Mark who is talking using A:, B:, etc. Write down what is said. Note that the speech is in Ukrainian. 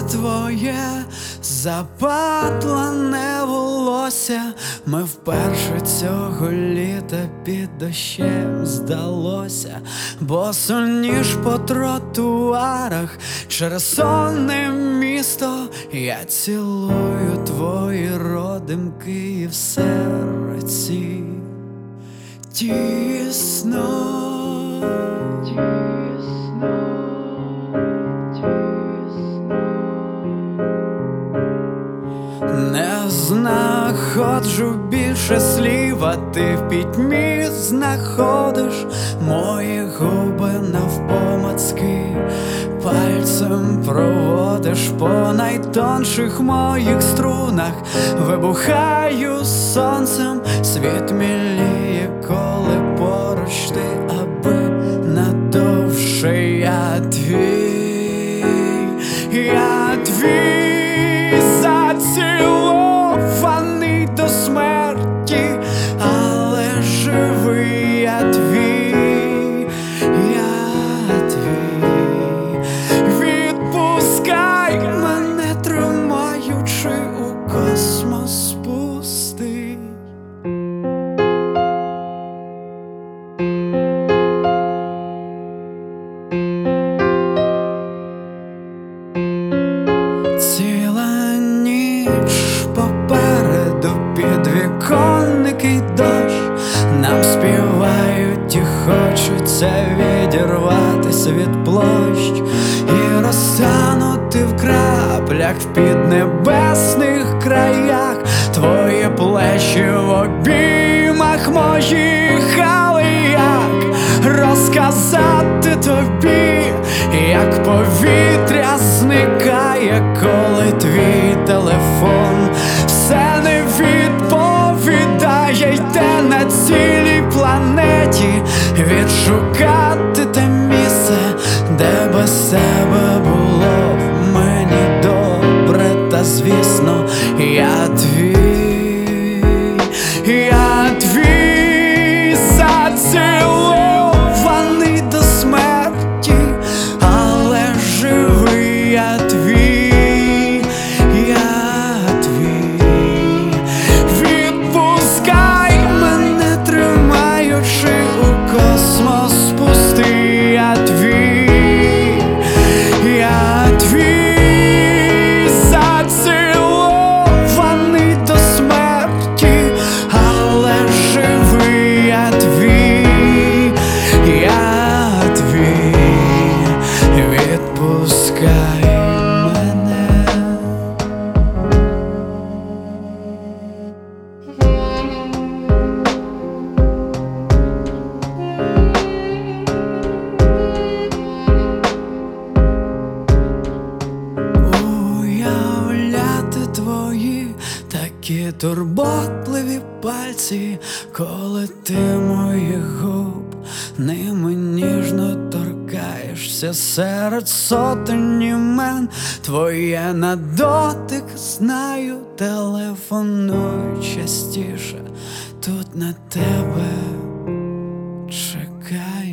A: твоє запатлане волосся. Ми вперше цього літа під дощем здалося, босоніж по тротуарах через сонне місто. Я цілую твої родимки і в серці тісно. Не знаходжу більше слів, а ти в пітьмі знаходиш мої губи навпомацки. Пальцем проводиш по найтонших моїх струнах. Вибухаю сонцем, світ міліє, коли поруч ти, аби надовше я твій, я твій, зацілований до смерті, але живий я твій, я твій. Відпускай мене, тримаючи у космос пустий. Ціла ніч попереду, підвіконники й дощ нам співають і хочеться відірватися від площ і розтанути в краплях в піднебесних краях. Твої плечі в обіймах моїх, але як розказати тобі, як повітря зникає, коли твій телефон все не відповідає. Йде на цілій планеті відшукати те місце, де без тебе було мені добре. Та звісно, я твій, я твій, зацілований до смерті, але живий я твій, я твій. Відпускай мене, тримаючи у космос пустий, я твій, я твій, зацілований до смерті, але живий я твій, я твій. Відпускай мене. Уявляти твої такі турботливі пальці, коли ти моїх губ ними ніжно торкаєшся серед сотень імен. Твоє на дотик знаю, телефоную частіше, тут на тебе чекаю.